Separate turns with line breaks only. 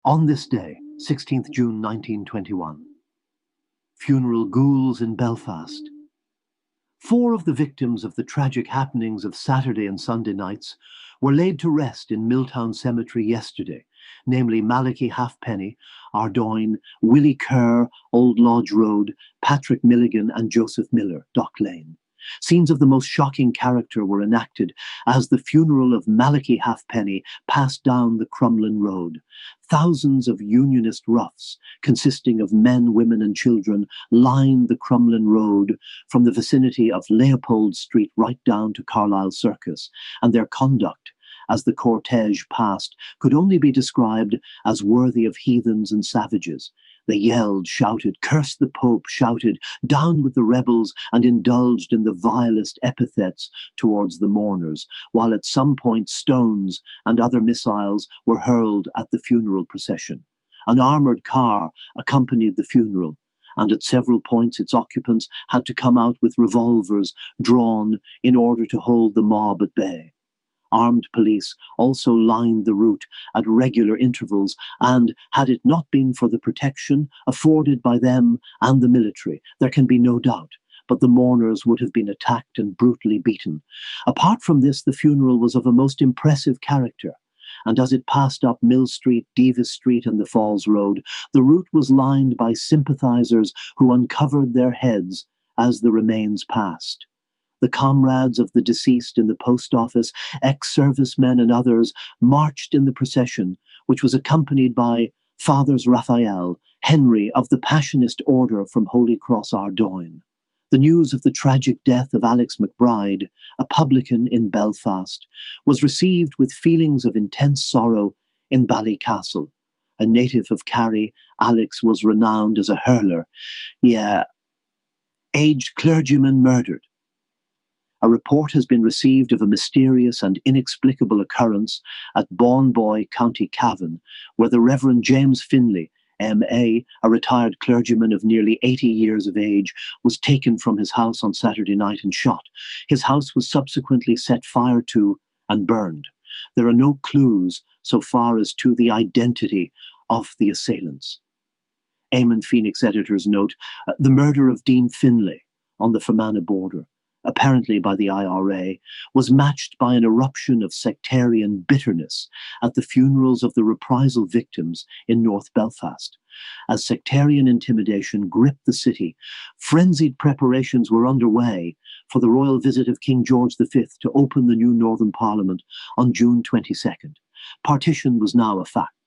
On this day, 16th June 1921, funeral ghouls in Belfast. Four of the victims of the tragic happenings of Saturday and Sunday nights were laid to rest in Milltown Cemetery yesterday, namely Malachy Halfpenny, Ardoyne, Willie Kerr, Old Lodge Road, Patrick Milligan and Joseph Miller, Dock Lane. Scenes of the most shocking character were enacted as the funeral of Malachy Halfpenny passed down the Crumlin Road. Thousands of Unionist roughs, consisting of men, women and children, lined the Crumlin Road from the vicinity of Leopold Street right down to Carlisle Circus, and their conduct as the cortege passed could only be described as worthy of heathens and savages. They yelled, shouted, cursed the Pope, shouted, down with the rebels, and indulged in the vilest epithets towards the mourners, while at some point stones and other missiles were hurled at the funeral procession. An armoured car accompanied the funeral, and at several points its occupants had to come out with revolvers drawn in order to hold the mob at bay. Armed police also lined the route at regular intervals, and had it not been for the protection afforded by them and the military, there can be no doubt, but the mourners would have been attacked and brutally beaten. Apart from this, the funeral was of a most impressive character, and as it passed up Mill Street, Divis Street and the Falls Road, the route was lined by sympathisers who uncovered their heads as the remains passed. The comrades of the deceased in the post office, ex-servicemen and others marched in the procession, which was accompanied by Fathers Raphael, Henry of the Passionist Order from Holy Cross Ardoyne. The news of the tragic death of Alex McBride, a publican in Belfast, was received with feelings of intense sorrow in Ballycastle. A native of Kerry, Alex was renowned as a hurler. Aged clergyman murdered. A report has been received of a mysterious and inexplicable occurrence at Bawnboy, County Cavan, where the Reverend James Finlay, M.A., a retired clergyman of nearly 80 years of age, was taken from his house on Saturday night and shot. His house was subsequently set fire to and burned. There are no clues so far as to the identity of the assailants. Eamon Phoenix editor's note, the murder of Dean Finlay on the Fermanagh border, apparently by the IRA, was matched by an eruption of sectarian bitterness at the funerals of the reprisal victims in North Belfast. As sectarian intimidation gripped the city, frenzied preparations were underway for the royal visit of King George V to open the new Northern Parliament on June 22nd. Partition was now a fact.